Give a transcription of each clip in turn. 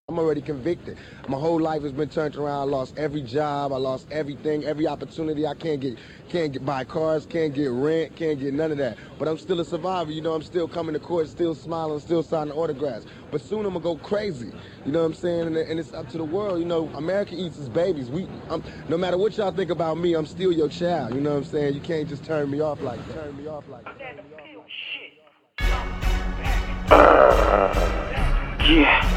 I'm already convicted. My whole life has been turned around. I lost every job. I lost everything, every opportunity. I can't get buy cars, can't get rent, can't get none of that. But I'm still a survivor. You know, I'm still coming to court, still smiling, still signing autographs. But soon I'm gonna go crazy. You know what I'm saying? And it's up to the world. You know, America eats its babies. No matter what y'all think about me, I'm still your child. You know what I'm saying? You can't just turn me off like that. Yeah.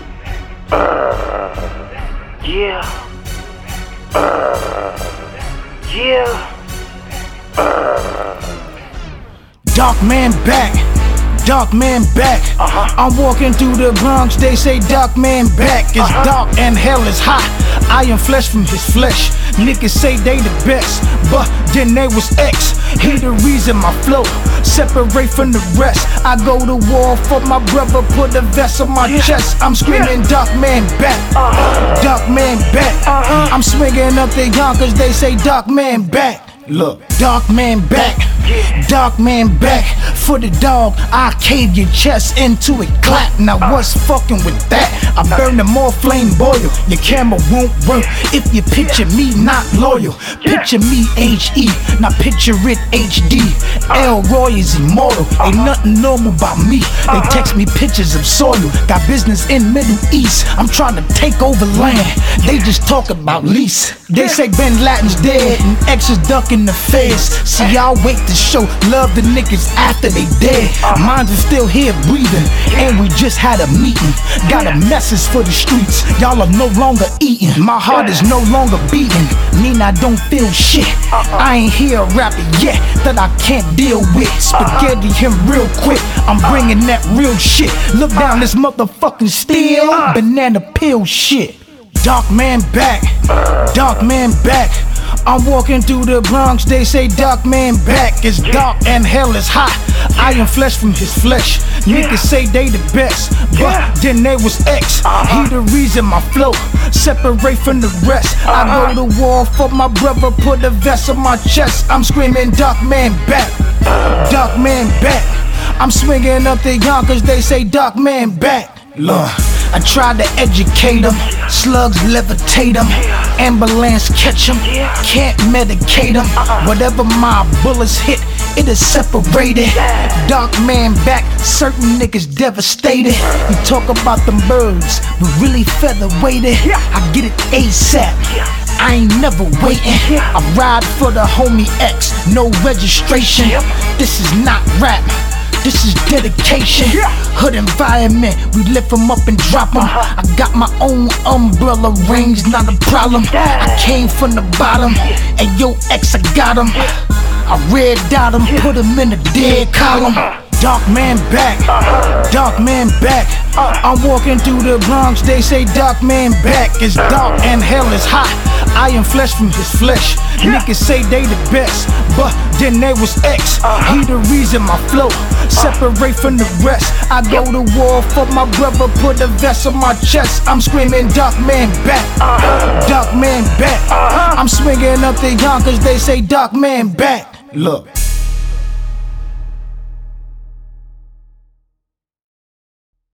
Dark man back, dark man back. I'm walking through the Bronx, they say dark man back. It's dark and hell is hot. I am flesh from his flesh. Niggas say they the best, but then they was X. He the reason my flow separate from the rest. I go to war for my brother, put a vest on my chest. I'm screaming dark man back, dark man back. I'm swinging up the Yonkers, they say dark man back. Look, dark man back, dark man back. For the dog, I cave your chest into a clap. Now what's fucking with that? I burn them all flame boil. Your camera won't work if you picture me not loyal. Picture me HE, not picture it HD. Elroy is immortal, ain't nothing normal about me. They text me pictures of soil. Got business in Middle East, I'm trying to take over land. They just talk about lease. They say Bin Laden's dead and X is ducking the feds. See, y'all wait to show love to niggas after they dead. Mines are still here breathing, and we just had a meeting. Got a message for the streets, y'all are no longer eating. My heart is no longer beating, mean I don't feel shit. I ain't hear a rapper yet that I can't deal with. Spaghetti him real quick, I'm bringing that real shit. Look down this motherfucking steel, banana peel shit. Dark man back, dark man back. I'm walking through the Bronx, they say dark man back. It's dark and hell is hot. I am flesh from his flesh. Niggas say they the best, but then they was X. He the reason my flow separate from the rest. I go to war for my brother, put a vest on my chest. I'm screaming dark man back, dark man back. I'm swinging up the Yonkers, they say dark man back. Look, I tried to educate them, slugs levitate them, ambulance catch them, can't medicate them. Whatever my bullets hit, it is separated. Dark man back, certain niggas devastated. You talk about them birds, but really featherweighted. I get it ASAP, I ain't never waiting. I ride for the homie X, no registration. This is not rap, this is dedication. Hood environment, we lift them up and drop them. I got my own umbrella range, not a problem. I came from the bottom, and yo X, I got him. I red dot him, put him in the dead column. Dark man back, dark man back. I'm walking through the Bronx, they say dark man back. It's dark and hell is hot. I am flesh from his flesh. Niggas say they the best, but then they was X. He the reason my flow separate from the rest. I go to war for my brother, put a vest on my chest. I'm screaming dark man back, dark man back. I'm swinging up the Yonkers, they say dark man back. Look.